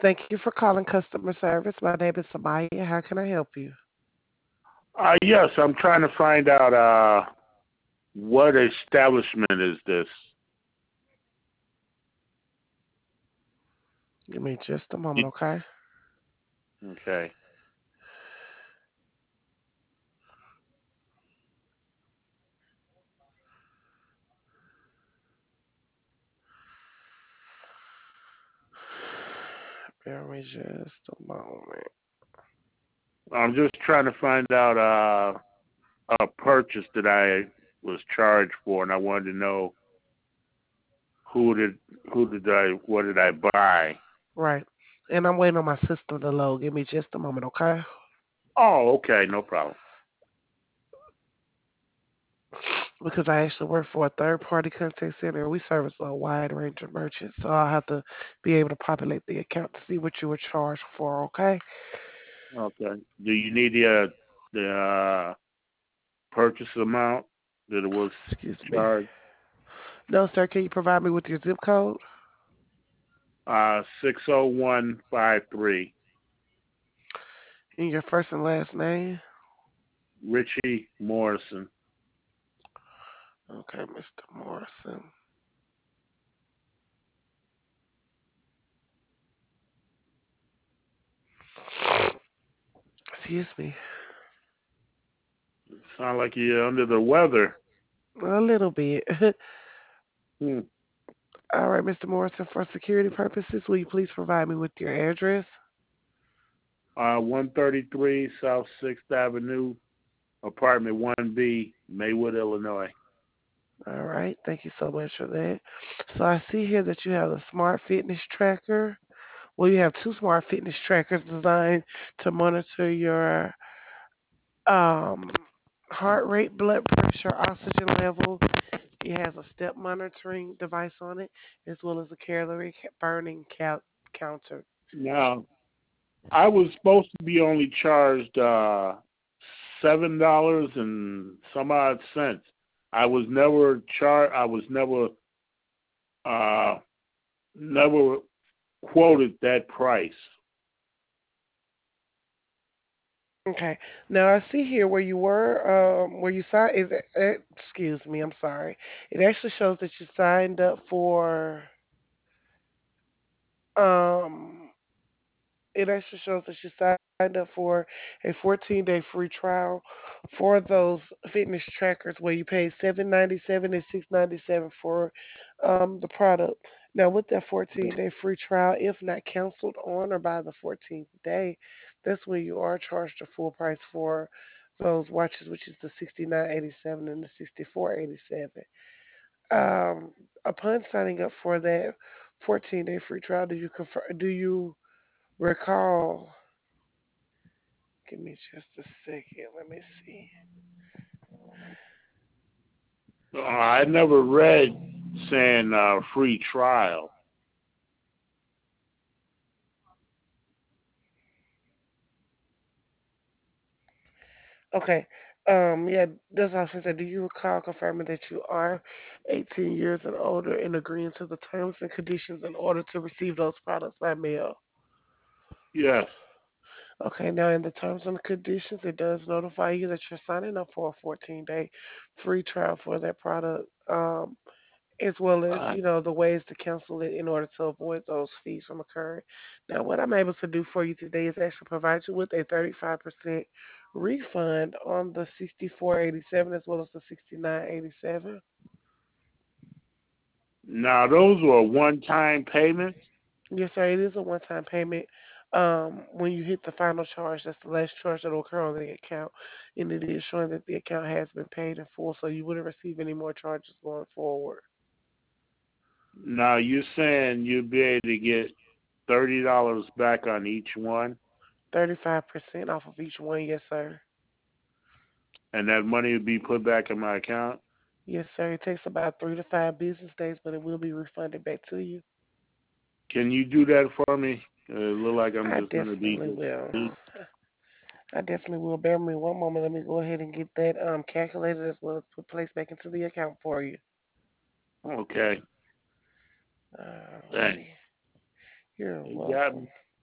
Thank you for calling customer service. My name is Samaya. How can I help you? Yes, I'm trying to find out what establishment is this? Give me just a moment, You, okay? okay. Bear me just a moment. I'm just trying to find out a purchase that I was charged for, and I wanted to know who did who did I what did I buy? Right. And I'm waiting on my system to load. Give me just a moment, okay? Oh, okay, no problem. Because I actually work for a third party contact center. We service a wide range of merchants. So I'll have to be able to populate the account to see what you were charged for, okay? Okay. Do you need the purchase amount that it was Excuse me. charged? No, sir. Can you provide me with your zip code 60153. and your first and last name? Richie Morrison. Okay, Mr. Morrison. Excuse me. Sound like you're under the weather. A little bit. Hmm. All right, Mr. Morrison, for security purposes, will you please provide me with your address? 133 South 6th Avenue, apartment 1B, Maywood, Illinois. All right, thank you so much for that. So I see here that you have a smart fitness tracker. Well, you have two smart fitness trackers designed to monitor your um, heart rate, blood pressure, oxygen level. It has a step monitoring device on it, as well as a calorie burning counter. Now, I was supposed to be only charged $7 and some odd cents. I was never charged. I was uh, never quoted that price. Okay. Now I see here where you were, where you signed. Excuse me, I'm sorry. It actually shows that you signed up for. Um, it actually shows that you signed up for a 14-day free trial for those fitness trackers, where you pay $7.97 and $6.97 for the product. Now, with that 14-day free trial, if not canceled on or by the 14th day, that's when you are charged the full price for those watches, which is the 69.87 and the 64.87. Um, Upon signing up for that 14-day free trial, do you recall? Give me just a second. Let me see. I never read saying free trial. Okay. Yeah, that's what I was gonna say. Do you recall confirming that you are 18 years and older and agreeing to the terms and conditions in order to receive those products by mail? Yes. Okay, now in the terms and conditions, it does notify you that you're signing up for a 14-day free trial for that product. As well as the ways to cancel it in order to avoid those fees from occurring. Now, what I'm able to do for you today is actually provide you with a 35% refund on the 64.87 as well as the 69.87. Now those were one-time payments. Yes, sir. It is a one-time payment. When you hit the final charge, that's the last charge that will occur on the account, and it is showing that the account has been paid in full, so you wouldn't receive any more charges going forward. Now you're saying you'd be able to get $30 back on each one, 35% off of each one, yes, sir. and that money would be put back in my account. Yes, sir. It takes about 3 to 5 business days, but it will be refunded back to you. Can you do that for me? It look like I'm I just gonna definitely will. I definitely will. Bear with me one moment. Let me go ahead and get that calculated as well as put placed back into the account for you. Okay. Thanks. Alrighty. You're You got welcome. me.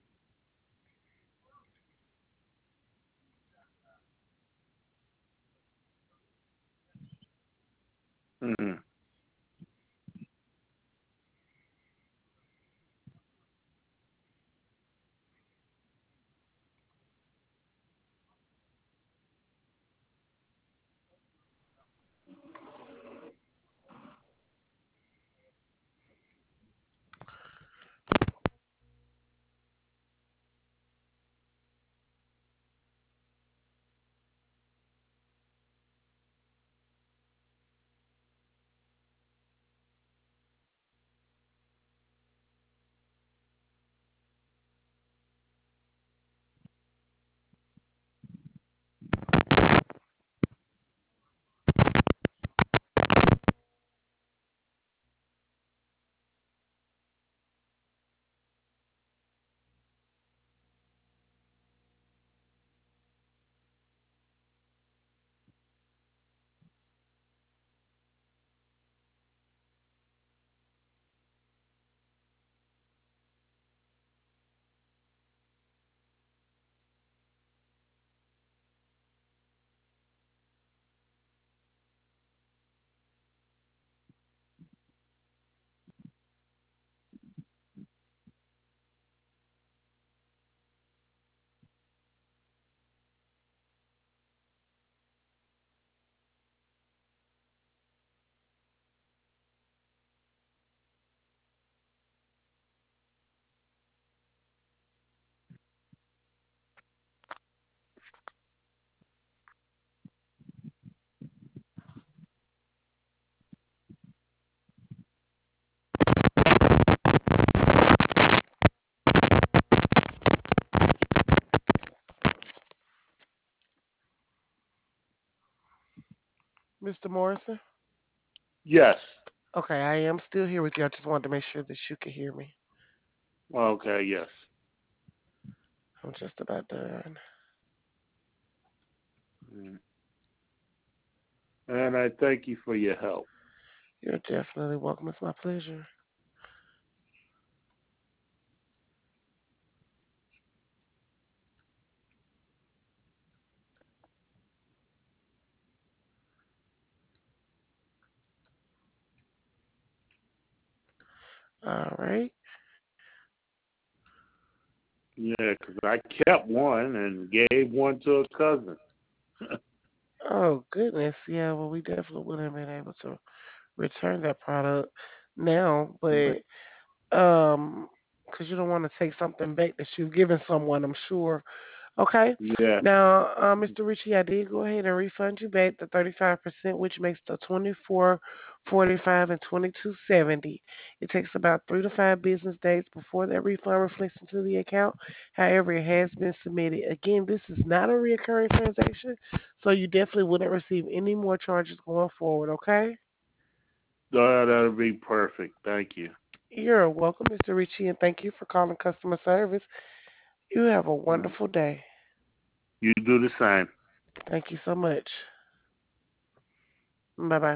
Mr. Morrison? Yes. Okay, I am still here with you. I just wanted to make sure that you could hear me. Okay, yes. I'm just about done. Mm. And I thank you for your help. You're definitely welcome. It's my pleasure. All right. Yeah, 'cause I kept one and gave one to a cousin. Oh, goodness. Yeah, well, we definitely would have been able to return that product now, but um, because you don't want to take something back that you've given someone, I'm sure. Okay. Yeah. Now, Mr. Ritchie, I did go ahead and refund you back the 35%, which makes the 24.45 and 22.70. It takes about 3 to 5 business days before that refund reflects into the account. However, it has been submitted. Again, this is not a recurring transaction, so you definitely wouldn't receive any more charges going forward. Okay. That'll be perfect. Thank you. You're welcome, Mr. Ritchie, and thank you for calling customer service. You have a Mm. wonderful day. You do the same. Thank you so much. Bye bye.